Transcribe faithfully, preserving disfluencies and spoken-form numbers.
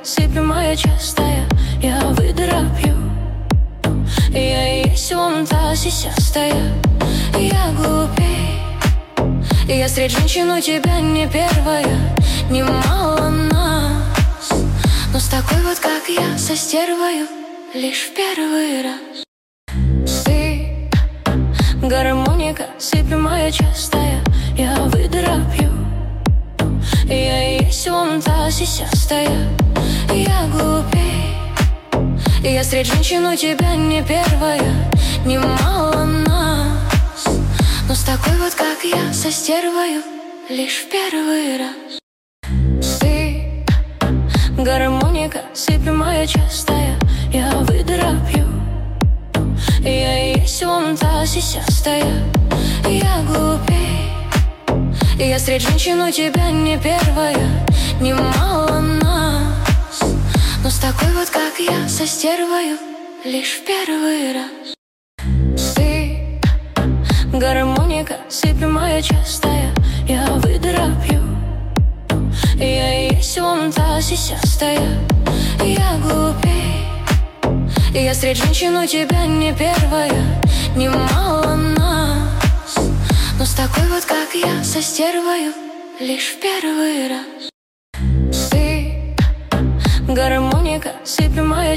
сыпь моя частая, я выдропью. Я и есть вон та сисястая, я глупей. Я среди женщин у тебя не первая, немало нас, но с такой вот, как я, со стервою лишь в первый раз. Ты гармоника, сыпь моя частая, я выдропью. Я и есть вон та сисястая, я глупей. Я среди женщин у тебя не первая, немало нас, но с такой вот, как я, со стервою лишь в первый раз. Ты гармоника, сыпь моя частая, я выдропью. Я и есть вон та сисястая, я глупей. Я среди женщин у тебя не первая, немало нас, но с такой вот, как я, со стервою лишь в первый раз. Ты гармоника, сыпь моя частая, я выдропью. Я и есть вон та сисястая, я глупей. Я среди женщин у тебя не первая, немало нас, но с такой вот, как я, со стервою лишь в первый раз. Ты гармоника, сыпь моя